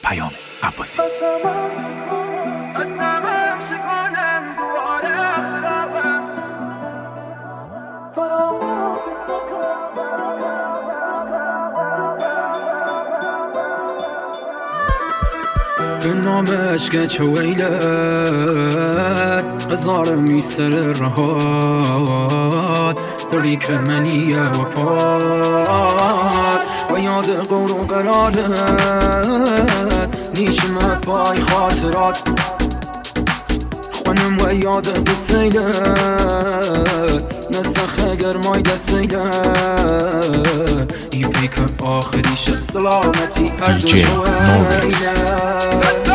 عباسی. به نام عشق چه ویلت هزار میسر رهات داری که منیه و پاد و یاد قور و قرارت نیشم پای خاطرات خونم و یاد بسیلت نسخ گرمای دستیلت ای پیک آخریش سلامتی هر دو شویلت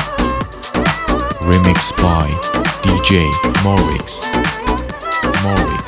Remix by DJ Morix.